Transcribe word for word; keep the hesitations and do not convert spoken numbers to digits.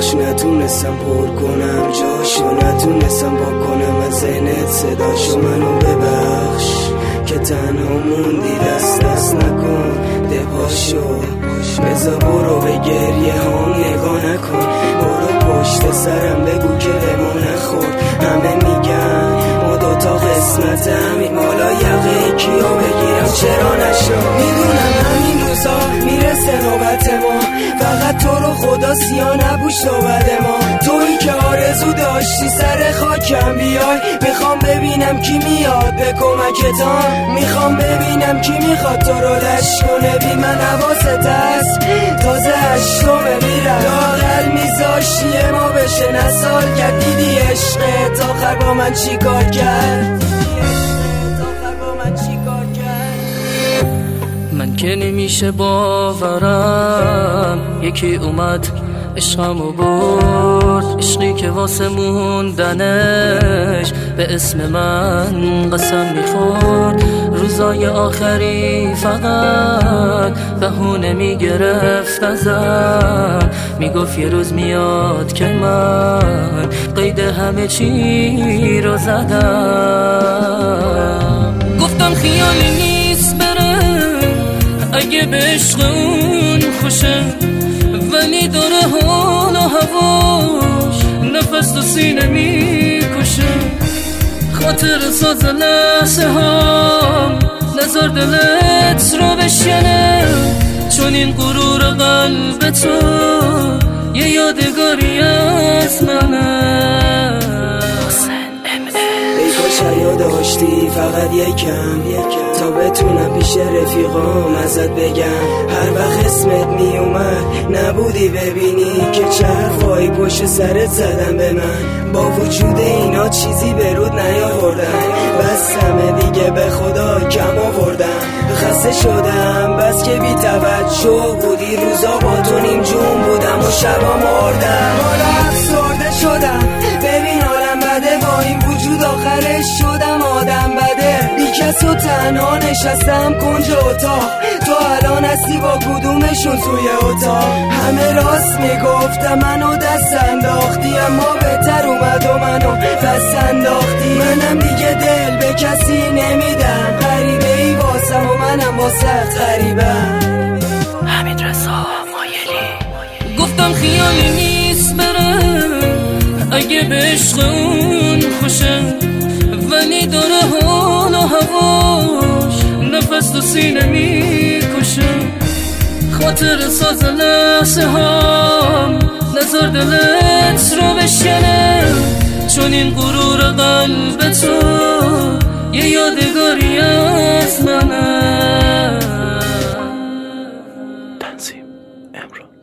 کاش نتونستم پر کنم جاشو، نتونستم با کنم از ذهنت صداشو. منو ببخش که تنها موندی، دست دست نکن ده پاشو. بزا برو به گریه هم نگاه نکن، برو پشت سرم بگو که بمون نخورد. همه میگن ما دوتا قسمت همین مالا یقه کیو بگیرم چرا نشد. میدونم همین روزا میرسه نوبت ما، فقط تو رو خدا سیا نبوش نوبت ما. تویی که آرزو داشتی سر خاکم بیای، میخوام ببینم کی میاد به کمکتان، میخوام ببینم کی میخواد تو رو لش کنه. بی من حواست هست تازه هشتمه میرم، لاغر میذاشتی ما بشه نسال کرد. دیدی عشقت آخر با من چی کار کرد، من که نمیشه باورم یکی اومد عشقمو برد، عشقی که واسه موندنش به اسم من قسم میخورد. روزای آخری فقط بهونه میگرفت ازم، میگفت یه روز میاد که من قید همه چی رو زدم. گفتم خیالی نیست بره اگه به عشق اون خوشه، ولی داره حال و هواش نفس تو سینه میکشه. خاطر ساز لحظه هم نظر دلت رو بشکنه، چون این غرور قلب تو یه یادگاری از منه. ای کاش حیا داشتی فقط یکم تا بتونم پیش رفیقام ازت بگم. هر وقت اسمت می اومد نبودی ببینی که چه حرفایی پشت سرت زدم به من. با وجود اینا چیزی به رود نیاوردم، بس همه دیگه به خدا کم آوردم. خسته شدم بس که بی توجه بودی، روزا با تو نیم جون بودم و شبا مردم. حالا افسرده شدم ببین حالم بده، با این وجود آخرش شدم آدم بده. بی کس و تنها نشستم کنج اتاق، تو الان هستی با کدومشون توی اتاق. همه راست میگفتم منو دست انداختی، اما بهتر اومد و منو دست انداختی. منم دیگه دل به کسی نمیدم، غریبه ای واسم و منم واسه غریبم. همین رضا مایلی. گفتم خیالی نیست بره اگه به عشق اون خوشه، ولی داره حال و هواش نفس تو سینه میکشه. خاطر ساز لحظه هم نظر دلت رو بشکنه، چون این غرور قلب تو یه یادگاری از منه. تنظیم امرو.